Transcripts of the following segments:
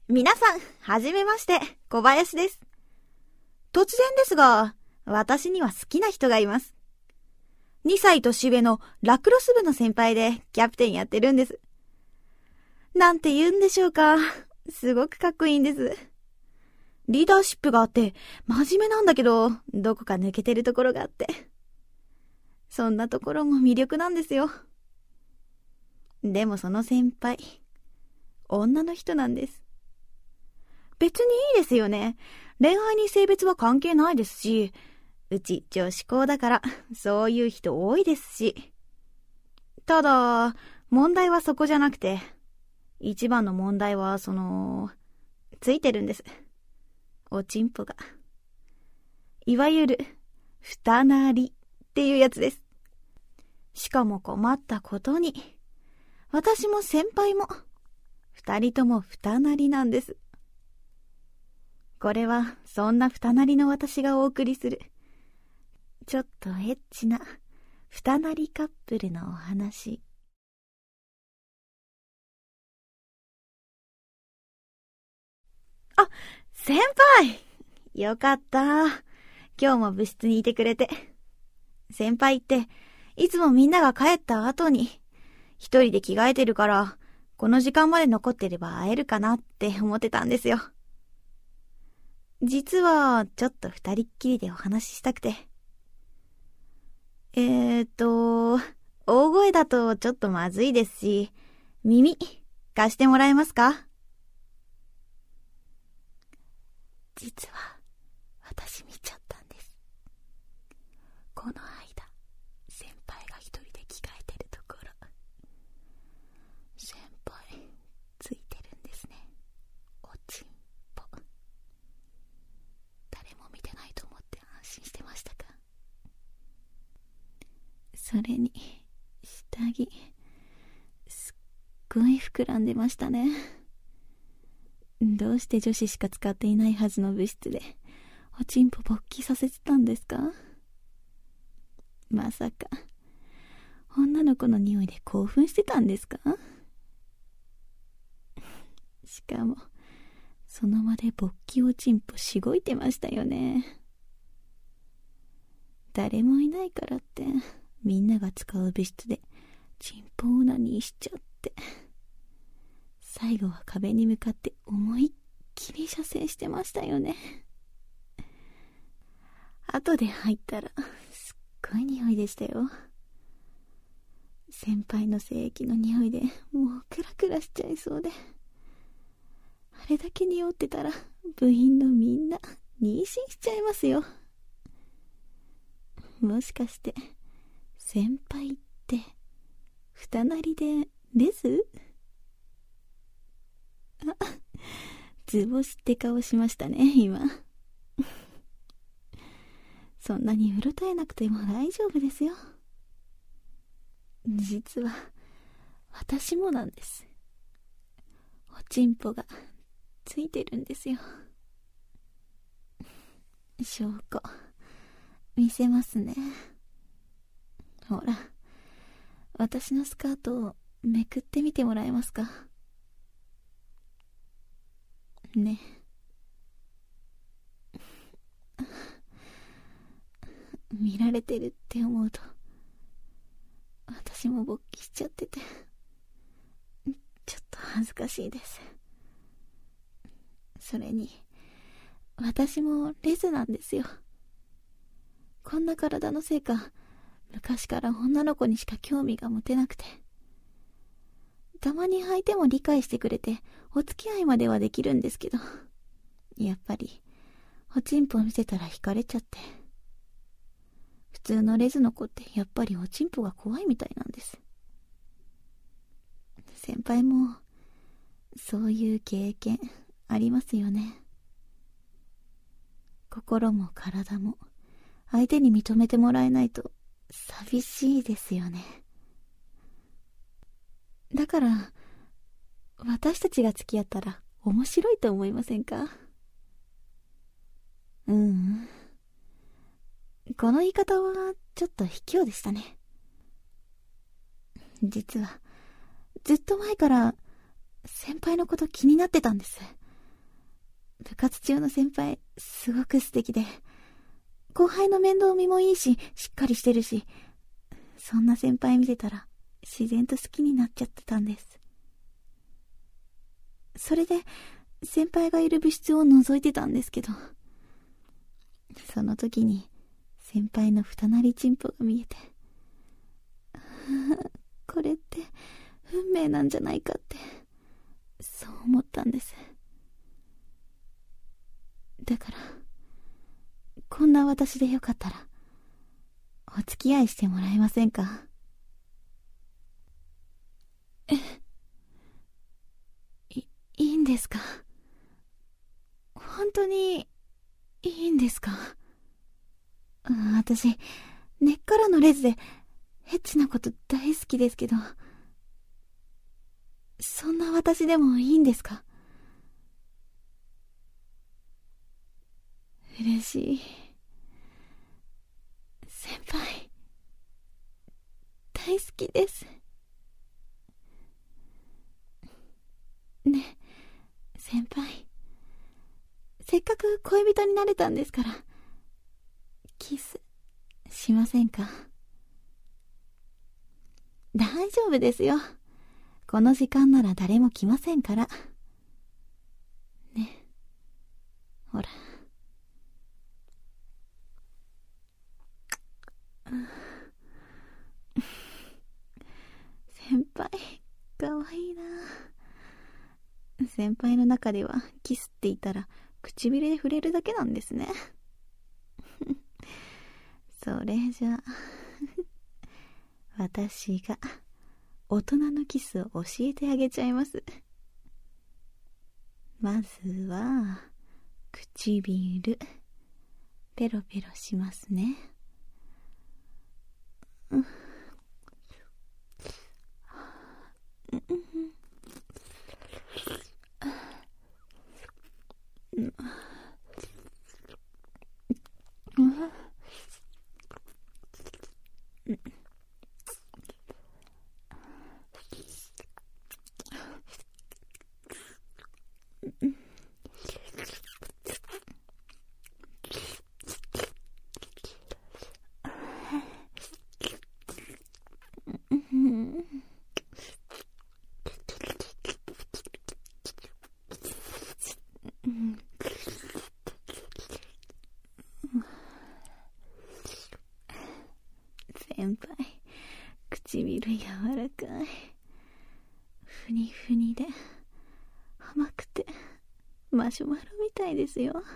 皆さん、はじめまして、小林です。突然ですが、私には好きな人がいます。2歳年上のラクロス部の先輩でキャプテンやってるんです。なんて言うんでしょうか。すごくかっこいいんです。リーダーシップがあって、真面目なんだけど、どこか抜けてるところがあって。そんなところも魅力なんですよ。でもその先輩、女の人なんです。別にいいですよね。恋愛に性別は関係ないですし、うち女子校だからそういう人多いですし。ただ、問題はそこじゃなくて、一番の問題はついてるんです。おちんぽが。いわゆる、二なりっていうやつです。しかも困ったことに、私も先輩も、二人とも二なりなんです。これはそんな二なりの私がお送りするちょっとエッチな二なりカップルのお話。あ、先輩、よかった。今日も部室にいてくれて。先輩っていつもみんなが帰った後に一人で着替えてるから、この時間まで残ってれば会えるかなって思ってたんですよ。実はちょっと二人っきりでお話ししたくて。大声だとちょっとまずいですし、耳貸してもらえますか？実は私見ちゃったんです。この間、先輩が一人で着替えてるところ。先輩、ついてるんですね。おちんぽ。誰も見てないと思って安心してましたか？それに、下着、すっごい膨らんでましたね。どうして女子しか使っていないはずの部室で、おちんぽ勃起させてたんですか？まさか、女の子の匂いで興奮してたんですか？しかも、その場で勃起おちんぽしごいてましたよね。誰もいないからって、みんなが使う部室でチンポオナニーしちゃって、最後は壁に向かって思いっきり射精してましたよね。後で入ったらすっごい匂いでしたよ。先輩の精液の匂いでもうクラクラしちゃいそうで、あれだけ匂ってたら部員のみんな妊娠しちゃいますよ。もしかして先輩って二なりでレズ？あ、図星って顔しましたね今。そんなにうろたえなくても大丈夫ですよ。実は私もなんです。おちんぽがついてるんですよ。証拠見せますね。ほら、私のスカートをめくってみてもらえますかね。見られてるって思うと、私も勃起しちゃってて、ちょっと恥ずかしいです。それに、私もレズなんですよ。こんな体のせいか、昔から女の子にしか興味が持てなくて。たまに相手も理解してくれて、お付き合いまではできるんですけど、やっぱり、おちんぽ見せたら惹かれちゃって。普通のレズの子ってやっぱりおちんぽが怖いみたいなんです。先輩も、そういう経験ありますよね。心も体も相手に認めてもらえないと寂しいですよね。だから私たちが付き合ったら面白いと思いませんか？この言い方はちょっと卑怯でしたね。実はずっと前から先輩のこと気になってたんです。 部活中の先輩、すごく素敵で、後輩の面倒見もいいし、しっかりしてるし、そんな先輩見てたら、自然と好きになっちゃってたんです。それで、先輩がいる部室を覗いてたんですけど、その時に、先輩の二なりチンポが見えて、これって、運命なんじゃないかって、そう思ったんです。だから、こんな私でよかったら、お付き合いしてもらえませんか？いいんですか？本当に、いいんですか？私、根っからのレズで、エッチなこと大好きですけど、そんな私でもいいんですか？嬉しい。先輩、大好きです。ね、先輩。せっかく恋人になれたんですから、キス、しませんか？大丈夫ですよ。この時間なら誰も来ませんから。ね。ほら。先輩、かわいいな。先輩の中ではキスって言ったら唇で触れるだけなんですね。それじゃあ私が大人のキスを教えてあげちゃいます。まずは唇ペロペロしますね。先輩、唇柔らかい。ふにふにで甘くてマシュマロみたいですよ。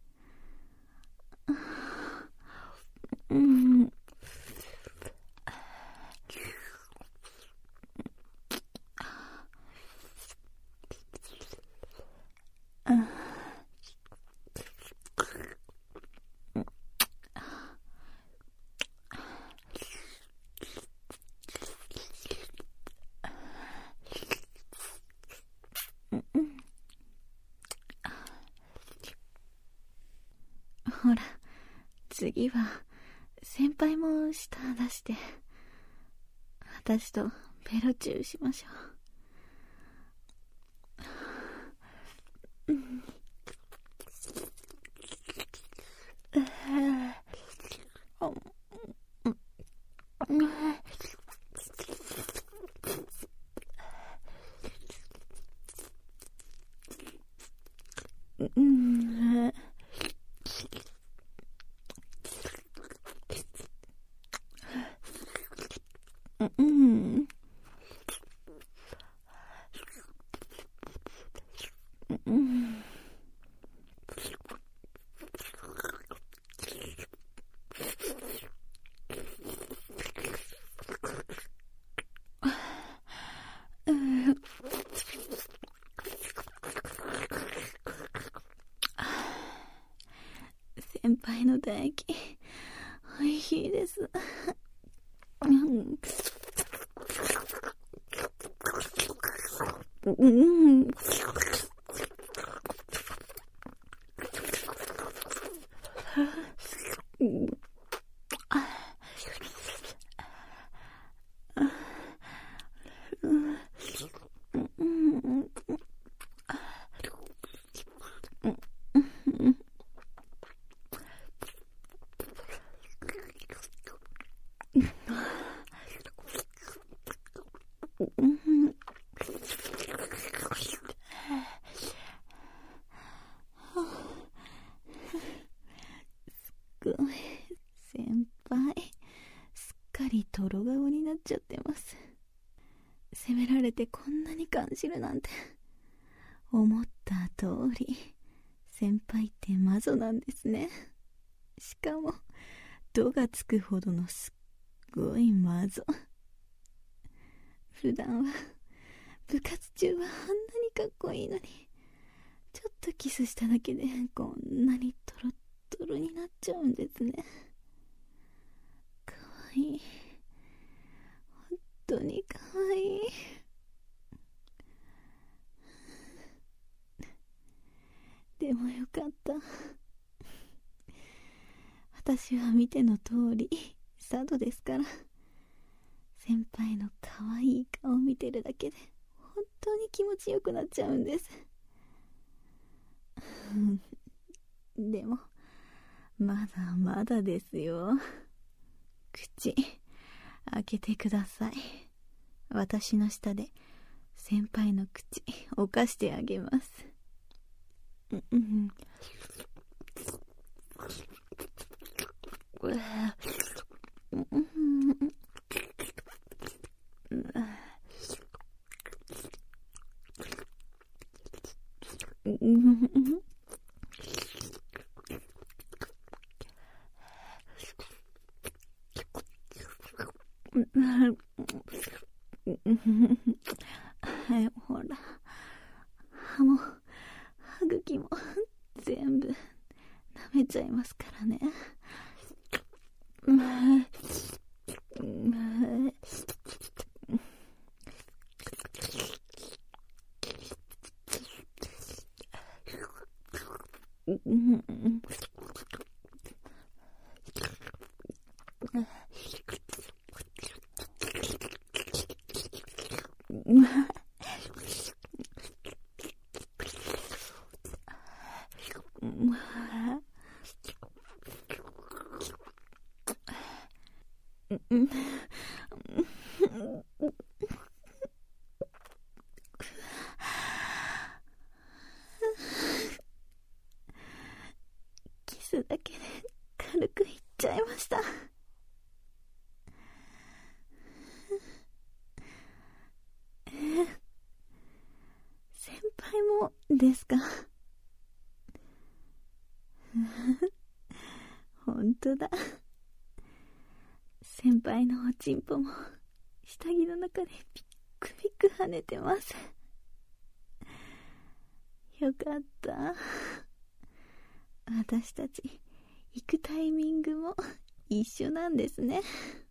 ほら、次は先輩も舌出して私とベロチューしましょう。先輩の唾液おいしいです。 れてこんなに感じるなんて。思った通り、先輩って魔女なんですね。しかも、度がつくほどのすっごい魔女。普段は、部活中はあんなにかっこいいのに、ちょっとキスしただけでこんなにトロットロになっちゃうんですね。かわいい。本当にかわいい。でもよかった。私は見ての通り佐渡ですから、先輩の可愛い顔を見てるだけで本当に気持ちよくなっちゃうんです。でもまだまだですよ。口開けてください。私の下で先輩の口を犯してあげます。ほら、歯も歯茎も全部舐めちゃいますからね。キスだけで軽くいっちゃいました。先輩もですか？本当だ。先輩のおちんぽも下着の中でピックピック跳ねてます。よかった。私たち行くタイミングも一緒なんですね。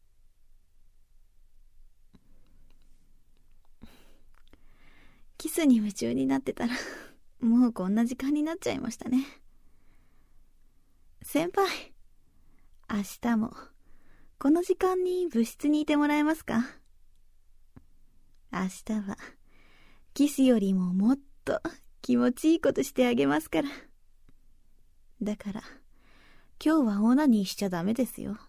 キスに夢中になってたらもうこんな時間になっちゃいましたね。先輩、明日もこの時間に部室にいてもらえますか？明日はキスよりももっと気持ちいいことしてあげますから。だから今日はオナニーしちゃダメですよ。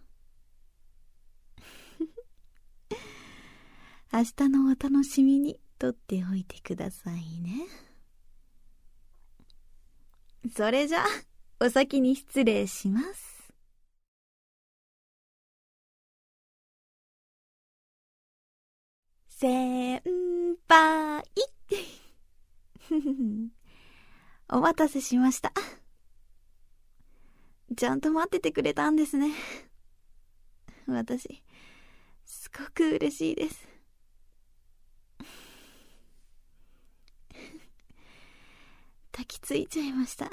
明日のお楽しみにとっておいてくださいね。それじゃお先に失礼します。先輩お待たせしました。ちゃんと待っててくれたんですね。私すごく嬉しいです。抱きついちゃいました。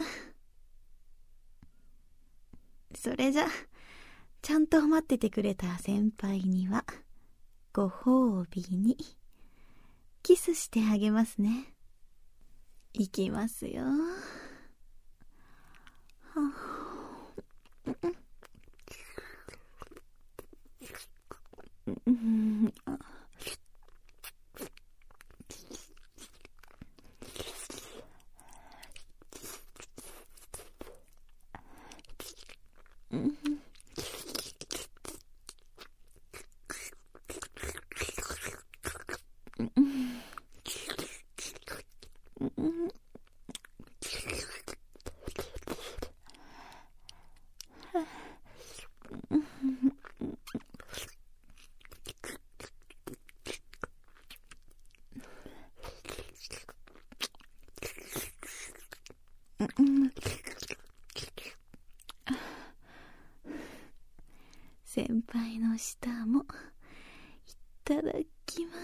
それじゃちゃんと待っててくれた先輩にはご褒美にキスしてあげますね。いきますよ。 下もいただきます。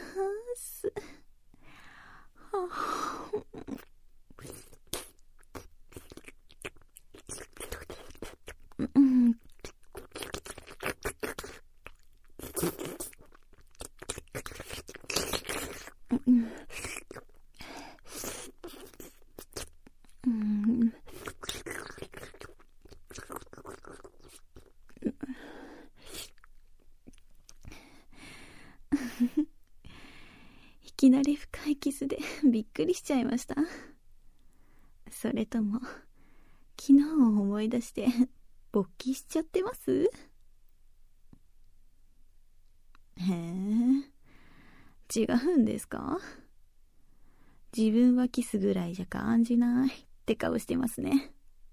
いきなり深いキスでびっくりしちゃいました。それとも昨日を思い出して勃起しちゃってます？へえ、違うんですか？自分はキスぐらいじゃ感じないって顔してますね。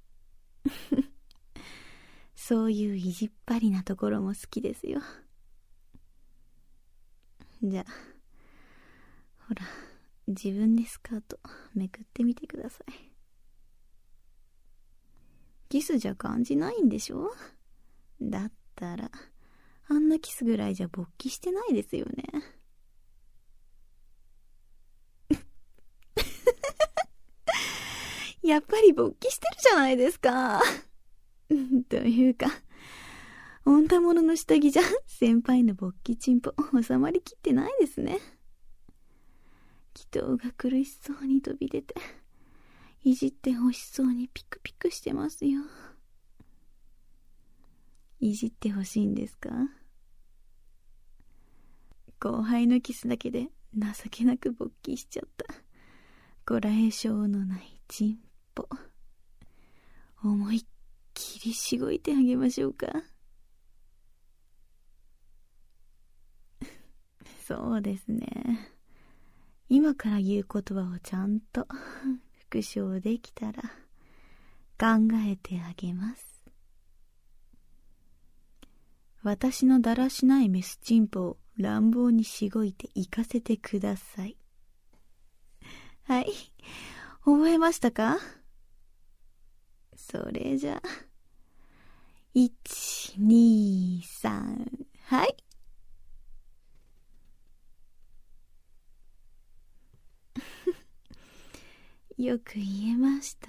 そういう意地っ張りなところも好きですよ。じゃあ、ほら、自分でスカートめくってみてください。キスじゃ感じないんでしょ？だったらあんなキスぐらいじゃ勃起してないですよね。やっぱり勃起してるじゃないですか。というか、女物の下着じゃ先輩の勃起チンポ収まりきってないですね。祈祷が苦しそうに飛び出て、いじって欲しそうにピクピクしてますよ。いじってほしいんですか？後輩のキスだけで情けなく勃起しちゃったこらえ性のないチンポ、思いっきりしごいてあげましょうか。そうですね、今から言う言葉をちゃんと復唱できたら考えてあげます。私のだらしないメスチンポを乱暴にしごいて行かせてください。はい、覚えましたか？それじゃあ、1、2、3、はい。よく言えました。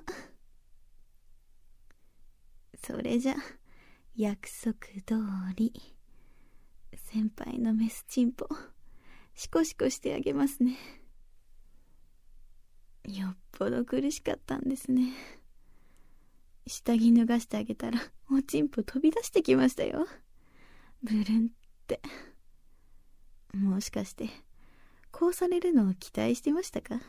それじゃ約束通り先輩のメスチンポシコシコしてあげますね。よっぽど苦しかったんですね。下着脱がしてあげたらおちんぽ飛び出してきましたよ。ブルンって。もしかしてこうされるのを期待してましたか？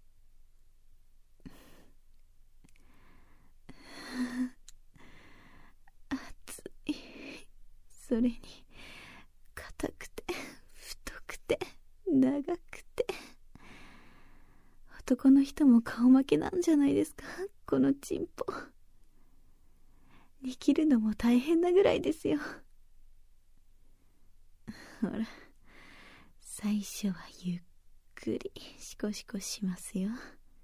熱い。それに硬くて太くて長くて、男の人も顔負けなんじゃないですか、このチンポ。握るのも大変なぐらいですよ。ほら、最初はゆっくりシコシコしますよ。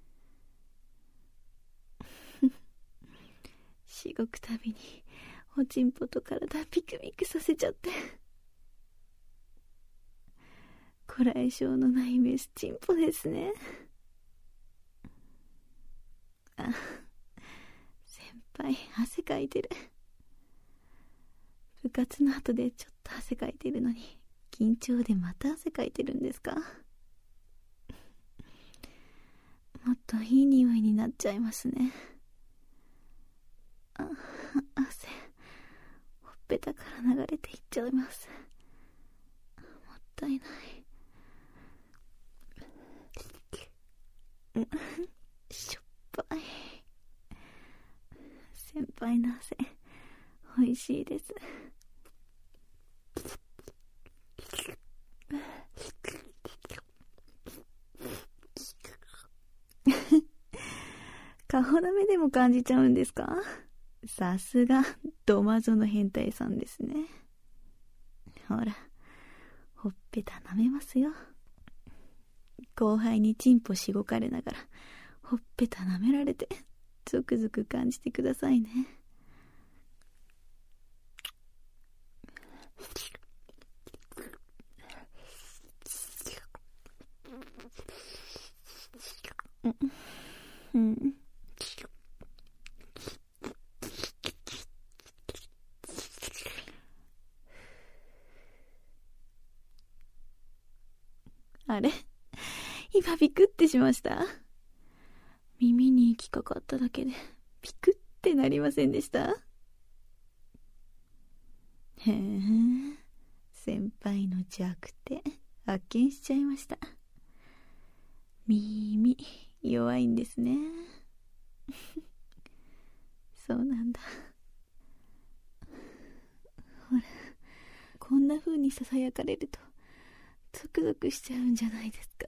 しごくたびにおちんぽと体ピクピクさせちゃって、こらえ性のないメスチンポですね。あ、先輩汗かいてる。部活の後でちょっと汗かいてるのに緊張でまた汗かいてるんですか？もっといい匂いになっちゃいますね。汗ほっぺたから流れていっちゃいます。もったいない。しょっぱい。先輩の汗おいしいです。顔ダメでも感じちゃうんですか？さすがドマゾの変態さんですね。ほら、ほっぺた舐めますよ。後輩にチンポしごかれながらほっぺた舐められてゾクゾク感じてくださいね。 あれ、今ビクってしました。耳に息かかっただけでビクってなりませんでした？へえ、先輩の弱点発見しちゃいました。耳弱いんですね。そうなんだ。ほら、こんな風にささやかれるとゾクゾクしちゃうんじゃないですか。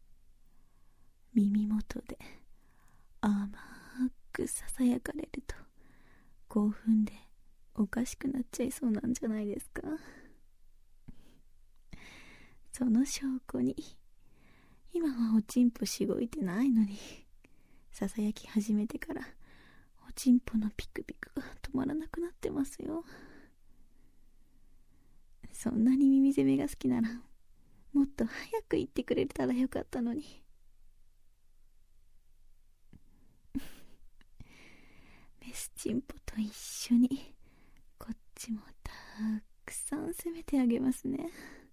耳元で甘くささやかれると興奮でおかしくなっちゃいそうなんじゃないですか。その証拠に今はおちんぽしごいてないのに、ささやき始めてからおちんぽのピクピクが止まらなくなってますよ。そんなに耳攻めが好きならもっと早く言ってくれたらよかったのに。メスチンポと一緒にこっちもたくさん攻めてあげますね。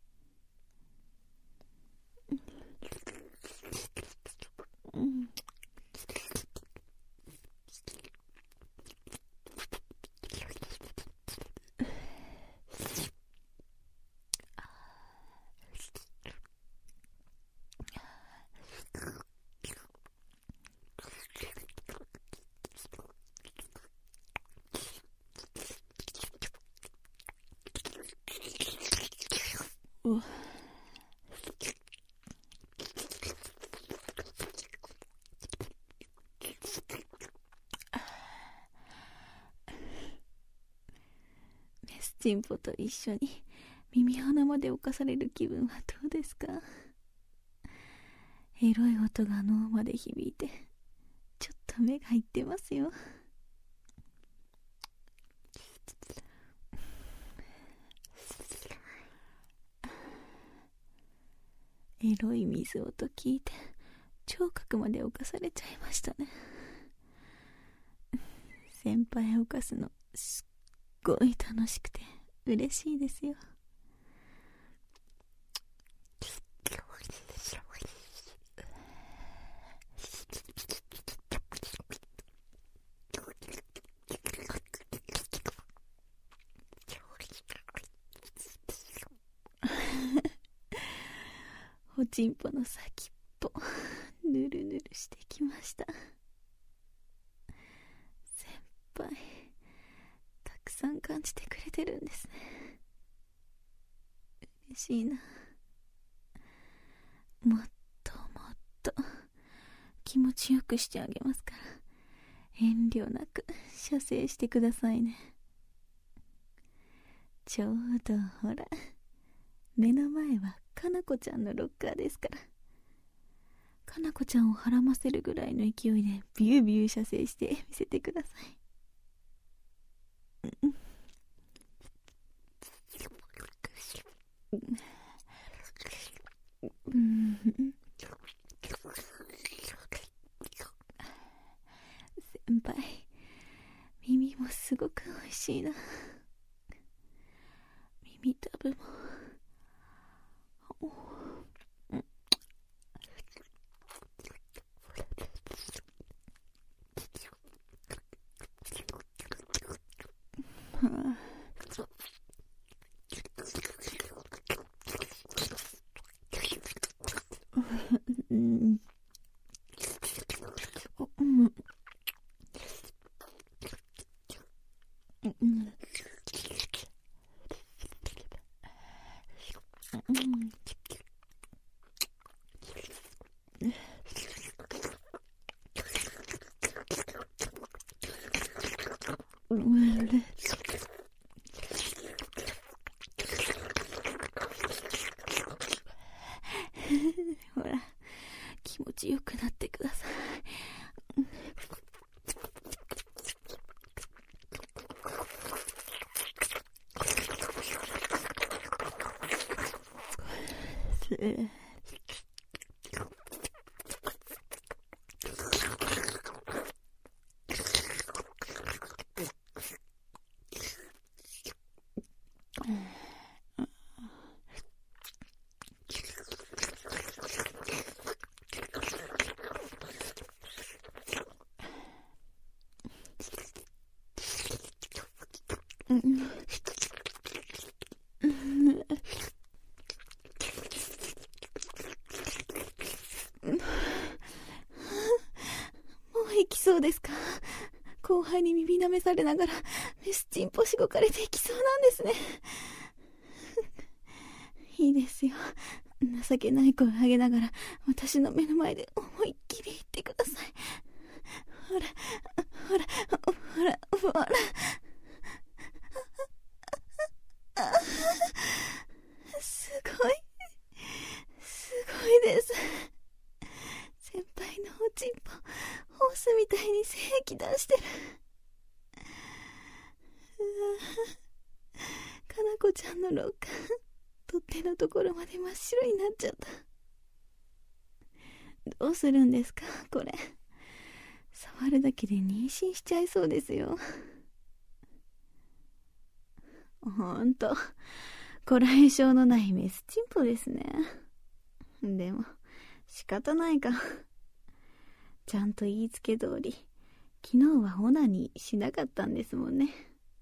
メスチンポと一緒に耳鼻まで侵される気分はどうですか？エロい音が脳まで響いてちょっと目がいってますよ。エロい水音聞いて聴覚まで侵されちゃいましたね。先輩を犯すのすっごい楽しくて嬉しいですよ。おちんぽの先っぽぬるぬるしてきました。先輩たくさん感じてくれてるんですね。嬉しいな。もっともっと気持ちよくしてあげますから遠慮なく射精してくださいね。ちょうどほら目の前はかなこちゃんのロッカーですから、かなこちゃんをはらませるぐらいの勢いでビュービュー射精して見せてください。先輩耳もすごくおいしいな。耳たぶもほら気持ちよくなってください。 行きそうですか？後輩に耳舐めされながらメスチンポしごかれていきそうなんですね。いいですよ。情けない声を上げながら私の目の前で思いっきり言ってください。ほらほらほらほら。すごいです。先輩のおちんぽホースみたいに精液出してる。かなこちゃんの廊下、取っ手のところまで真っ白になっちゃった。どうするんですかこれ。触るだけで妊娠しちゃいそうですよ。ほんとこらえ性のないメスチンポですね。でも仕方ないか。ちゃんと言いつけ通り昨日はオナニーしなかったんですもんね。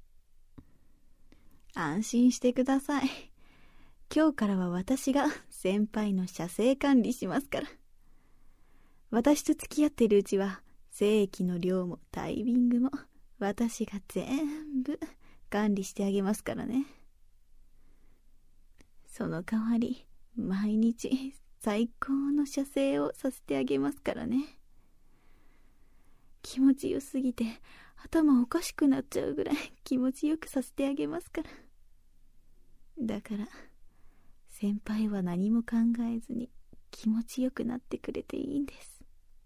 安心してください。今日からは私が先輩の射精管理しますから。私と付き合っているうちは精液の量もタイミングも私が全部管理してあげますからね。その代わり毎日最高の射精をさせてあげますからね。気持ちよすぎて頭おかしくなっちゃうぐらい気持ちよくさせてあげますから。だから先輩は何も考えずに気持ちよくなってくれていいんです。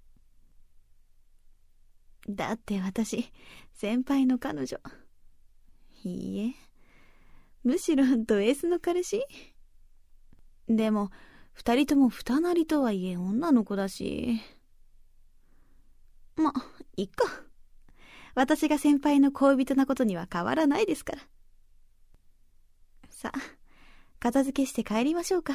だって私先輩の彼女、いいえむしろド S の彼氏。でも二人とも二なりとはいえ女の子だし、ま、いっか。私が先輩の恋人なことには変わらないですから。さあ片付けして帰りましょうか。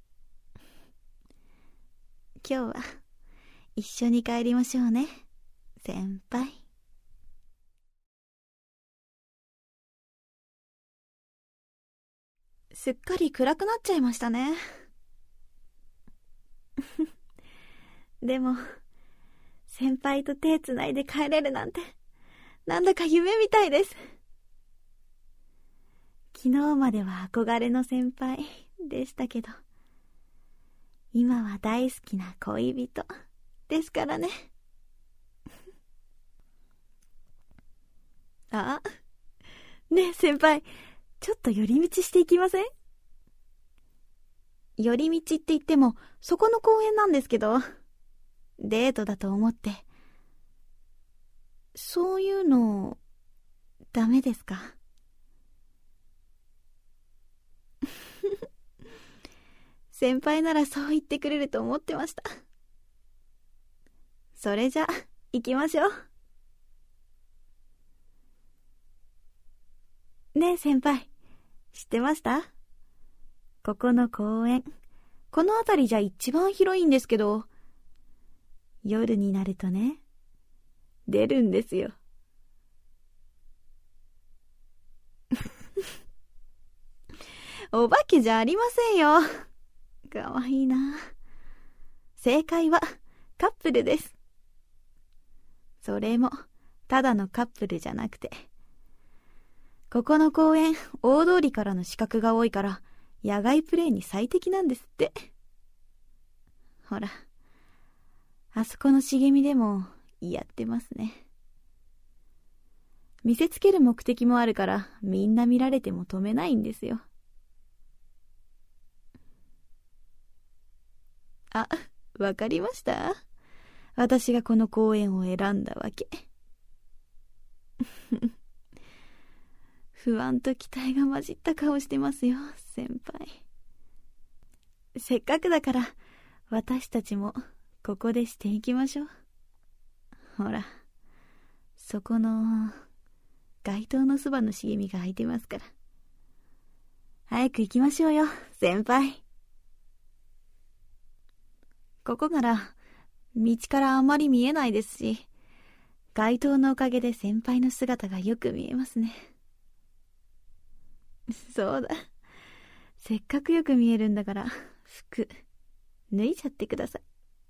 今日は一緒に帰りましょうね先輩。すっかり暗くなっちゃいましたね。でも先輩と手つないで帰れるなんてなんだか夢みたいです。昨日までは憧れの先輩でしたけど今は大好きな恋人ですからね。あ、ねえ先輩、ちょっと寄り道していきません？寄り道って言ってもそこの公園なんですけど、デートだと思って。そういうのダメですか？先輩ならそう言ってくれると思ってました。それじゃ行きましょう。ねえ先輩、知ってました？ここの公園、この辺りじゃ一番広いんですけど、夜になるとね、出るんですよ。お化けじゃありませんよ。かわいいな。正解はカップルです。それもただのカップルじゃなくて、ここの公園大通りからの死角が多いから野外プレイに最適なんですって。ほらあそこの茂みでもやってますね。見せつける目的もあるからみんな見られても止めないんですよ。あ、わかりました？私がこの公園を選んだわけ。不安と期待が混じった顔してますよ先輩。せっかくだから私たちもここでしていきましょう。ほらそこの街灯のそばの茂みが空いてますから。早く行きましょうよ先輩。ここなら道からあまり見えないですし、街灯のおかげで先輩の姿がよく見えますね。 そうだ。せっかくよく見えるんだから、服、脱いじゃってくださ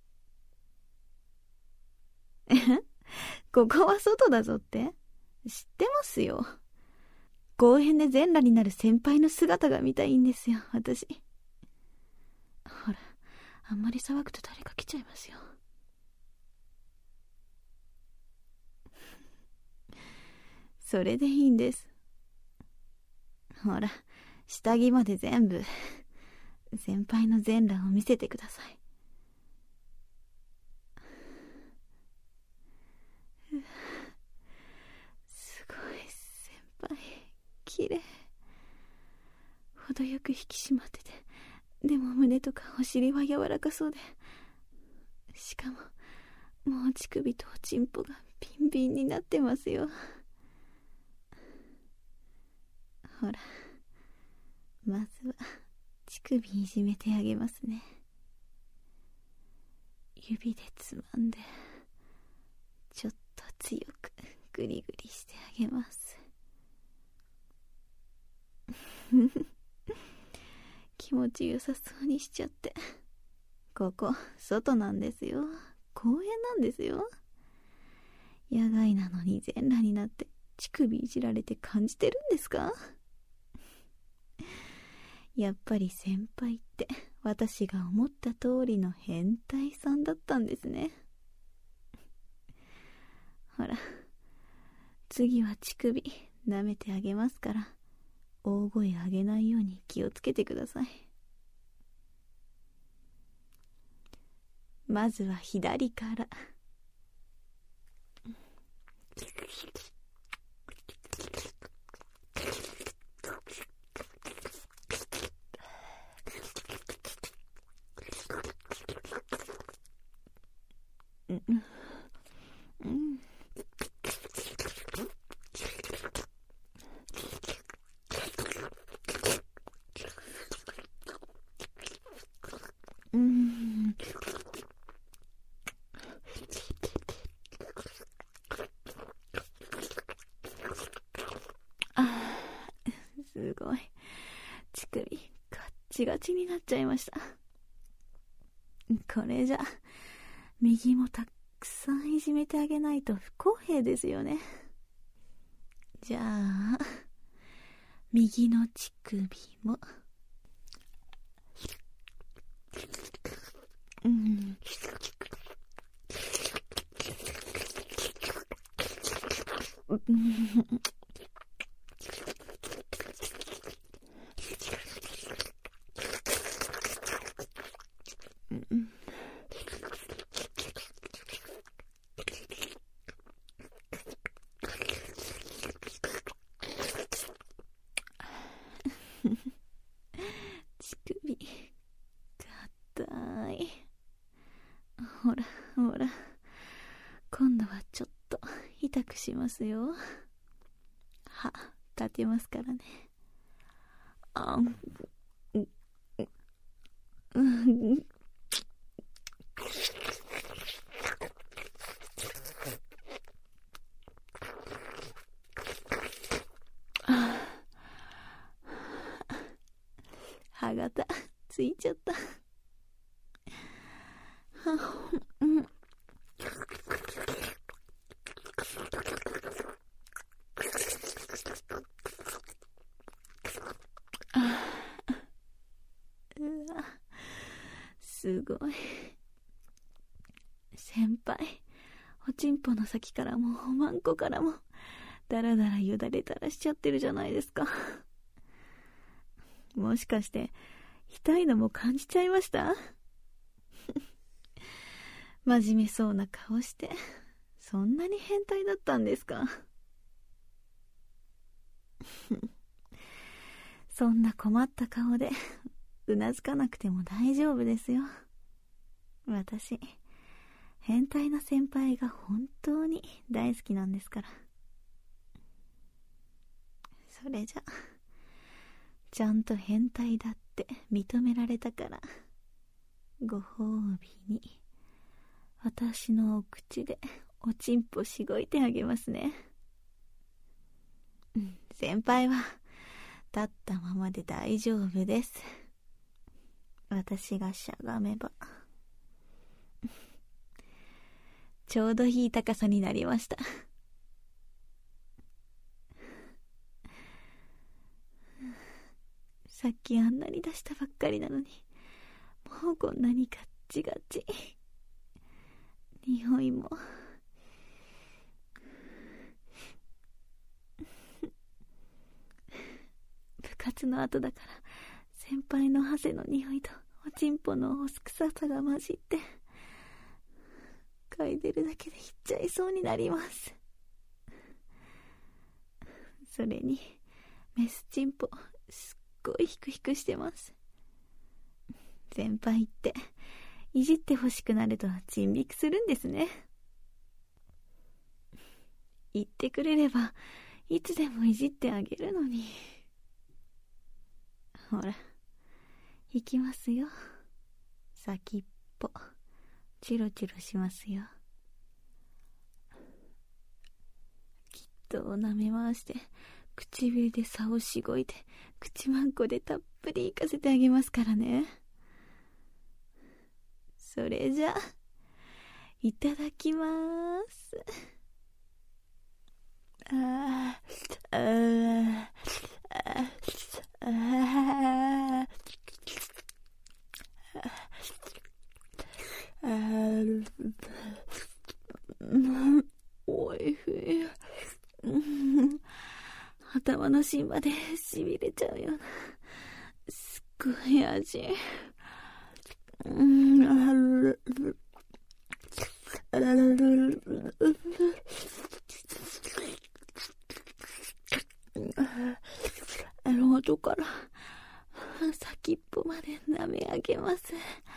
い。ここは外だぞって？知ってますよ。公園で全裸になる先輩の姿が見たいんですよ、私。ほら、あんまり騒ぐと誰か来ちゃいますよ。それでいいんです。ほら、下着まで全部、先輩の全裸を見せてください。すごい、先輩、綺麗。程よく引き締まってて、でも胸とかお尻は柔らかそうで、しかも、もう乳首とおちんぽがビンビンになってますよ。ほら、まずは乳首いじめてあげますね。指でつまんで、ちょっと強くグリグリしてあげます。気持ちよさそうにしちゃって。ここ外なんですよ。公園なんですよ。野外なのに全裸になって乳首いじられて感じてるんですか？やっぱり先輩って私が思った通りの変態さんだったんですね。ほら、次は乳首舐めてあげますから、大声上げないように気をつけてください。まずは左から。すごい。乳首ガッチガチになっちゃいました。これじゃ右もたくさんいじめてあげないと不公平ですよね。じゃあ右の乳首も乳首硬い。ほらほら、今度はちょっと痛くしますよ。歯立てますからね。歯型ついちゃった。すごい。先輩、おちんぽの先からもおまんこからもだらだらよだれ垂らしちゃってるじゃないですか。もしかして痛いのも感じちゃいました？真面目そうな顔して、そんなに変態だったんですか？そんな困った顔でうなずかなくても大丈夫ですよ。私、変態な先輩が本当に大好きなんですから。それじゃ、ちゃんと変態だって認められたから、ご褒美に私のお口でおちんぽしごいてあげますね。先輩は立ったままで大丈夫です。私がしゃがめば。ちょうどいい高さになりました。さっきあんなに出したばっかりなのに、もうこんなにガッチガチ。匂いも。部活の後だから先輩の汗の匂いとおちんぽのおすくささが混じって嗅いでるだけでいっちゃいそうになります。それにメスチンポすっごいヒクヒクしてます。先輩っていじってほしくなると沈黙するんですね。言ってくれればいつでもいじってあげるのに。ほら行きますよ。先っぽチロチロしますよ。きっと舐め回して唇で竿をしごいて口まんこでたっぷりいかせてあげますからね。それじゃいただきます。おいしい。頭の芯までしびれちゃうようなすっごい味。喉から先っぽまで舐め上げます。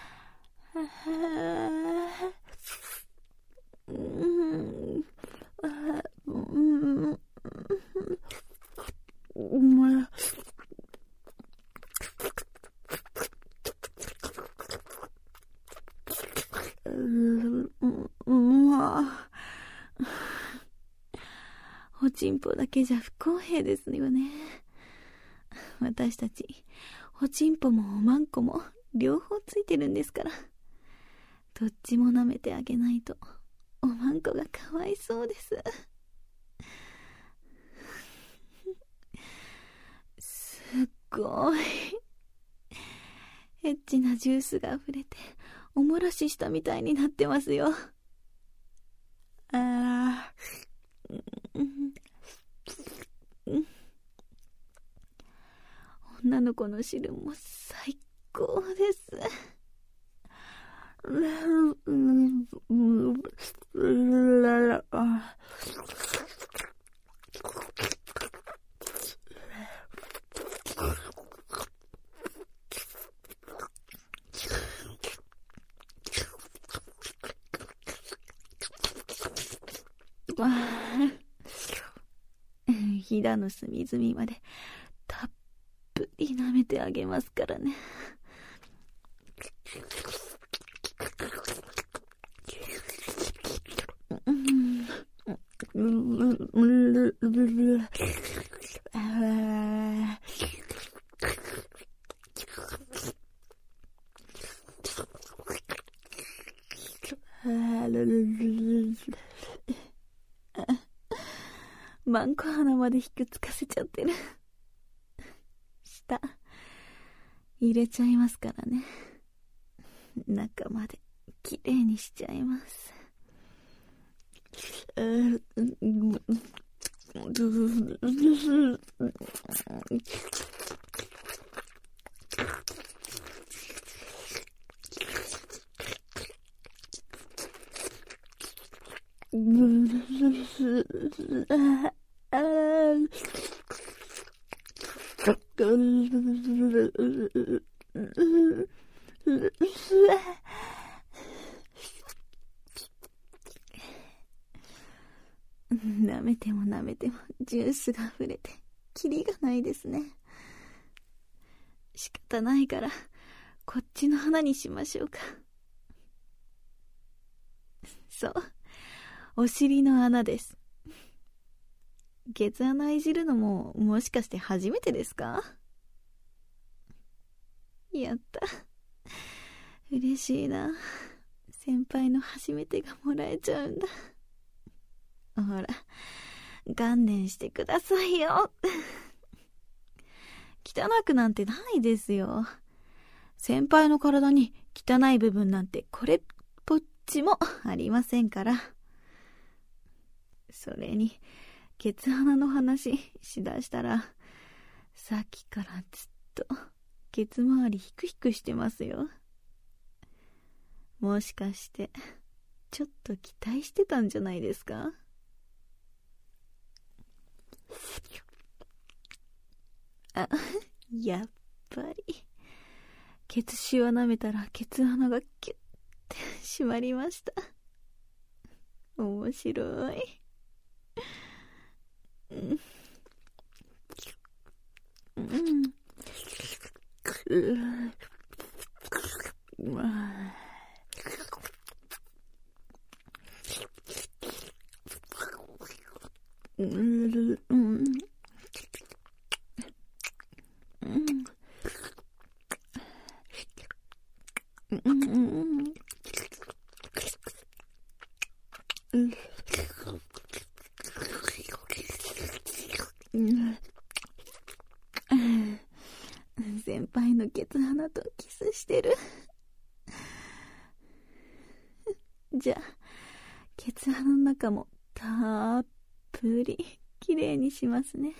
おちんぽだけじゃ不公平ですよね。私たちおちんぽもおまんこも両方ついてるんですから、どっちも舐めてあげないとおまんこがかわいそうです。すっごいエッチなジュースが溢れておもらししたみたいになってますよ。女の子の汁も最高です。ひだの隅々までたっぷり舐めてあげますからね。マンコ鼻までひくつかせちゃってる。舌入れちゃいますからね。中まできれいにしちゃいます。舐めても舐めてもジュースが溢れてキリがないですね。仕方ないからこっちの花にしましょうか。そう、お尻の穴です。 ケツ穴いじるのももしかして初めてですか？やった。嬉しいな。先輩の初めてがもらえちゃうんだ。ほら、観念してくださいよ。汚くなんてないですよ。先輩の体に汚い部分なんてこれっぽっちもありませんから。それに、ケツ穴の話しだしたら、さっきからずっとケツ周りヒクヒクしてますよ。もしかして、ちょっと期待してたんじゃないですか？あ、やっぱり。ケツシワ舐めたらケツ穴がキュッて締まりました。面白い。先輩のケツ穴とキスしてる。じゃあ、ケツ穴の中もたっぷりきれいにしますね。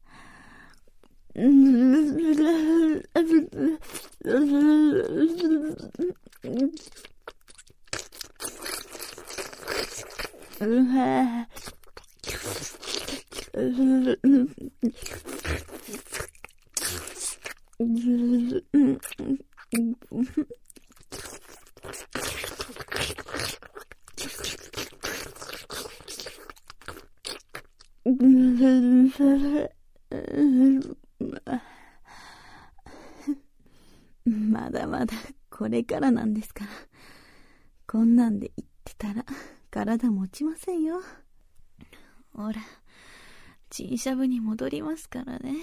まだまだこれからなんですから。こんなんで言ってたら体持ちませんよ。ほら、チンしゃぶに戻りますからね。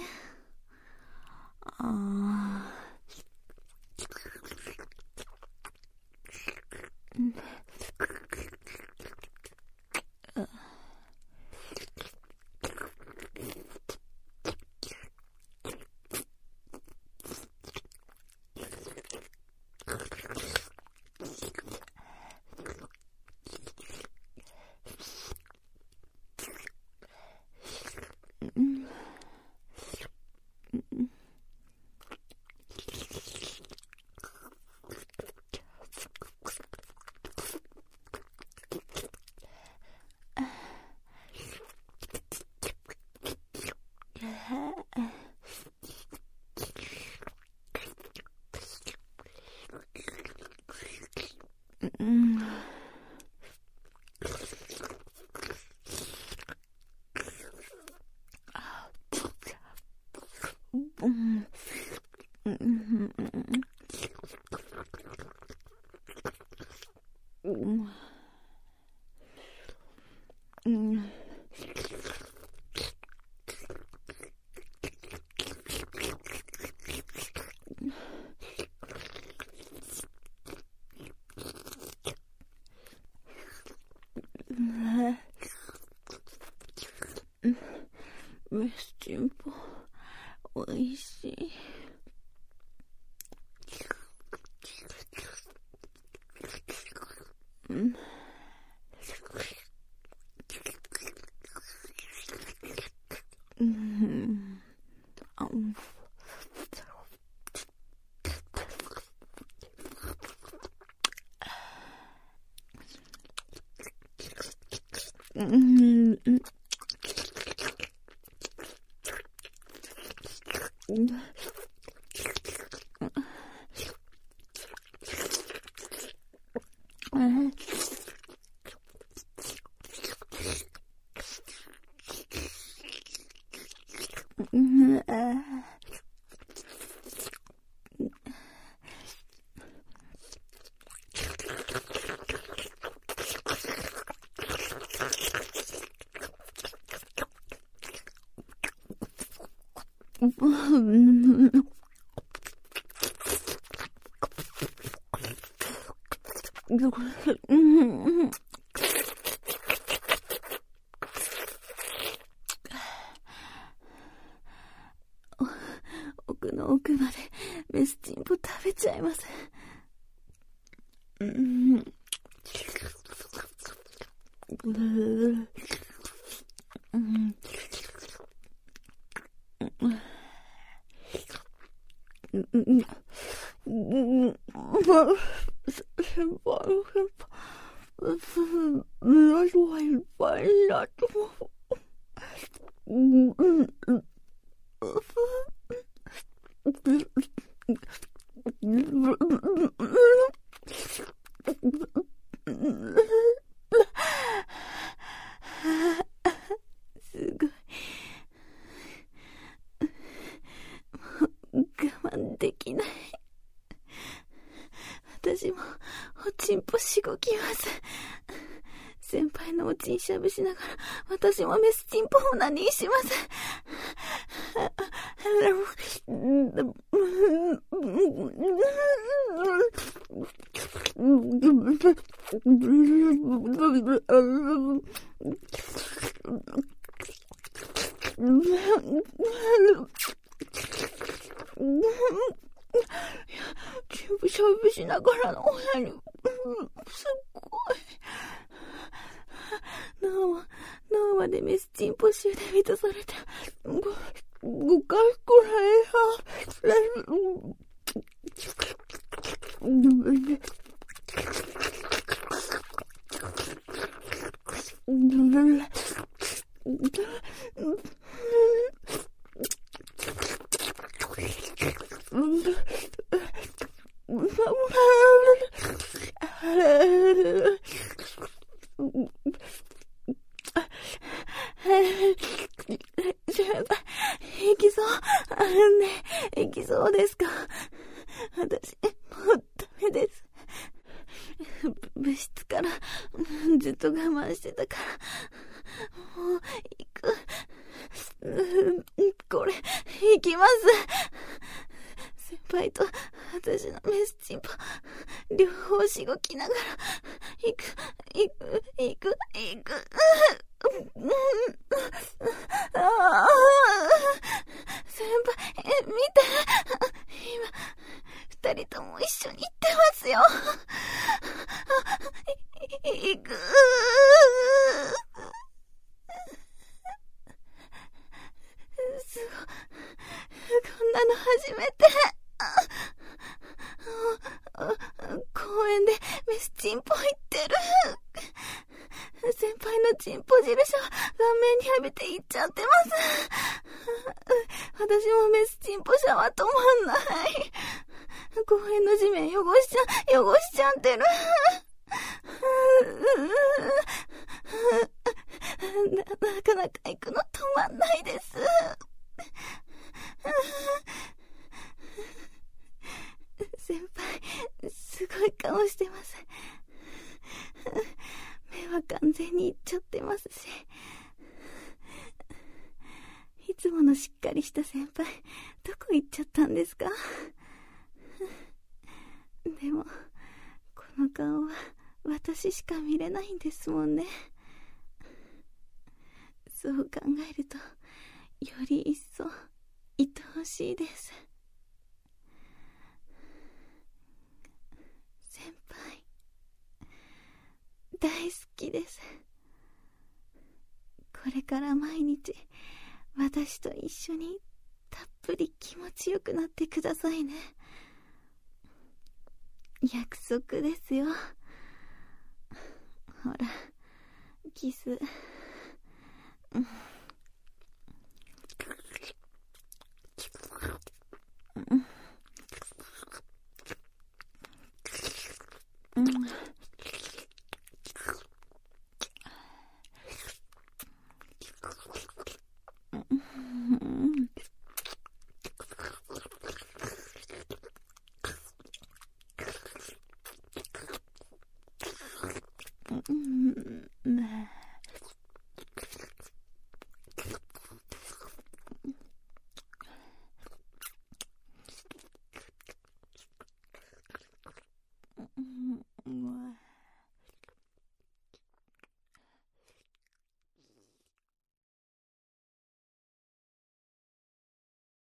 メスチンポおいしい。 奥の奥までメスチンポ食べちゃいます。できない。私もおちんぽしごきます。先輩のおちんしゃぶしながら私もメスチンポオナニーします。しゃぶしながらの親に、すっごい。脳までメスチンポ臭で満たされて、5回くらいいきそうですか？私、もうダメです。部室からずっと我慢してたから、もう行く。これ、行きます。先輩と私のメスチンポ、両方しごきながら、行く。先輩、見て。今、二人とも一緒に行ってますよ。行く。すごい。こんなの初めて。公園でメスチンポ行ってる。先輩のチンポ印を顔面に浴びて行っちゃってます。私もメスチンポシャワー止まんない。公園の地面汚しちゃってる。なかなか行くの止まんないです。先輩、すごい顔してます。目は完全にいっちゃってますし。いつものしっかりした先輩、どこ行っちゃったんですか？でも、この顔は私しか見れないんですもんね。そう考えると、より一層愛おしいです。先輩、大好きです。これから毎日私と一緒にたっぷり気持ちよくなってくださいね。約束ですよ。ほら、キス。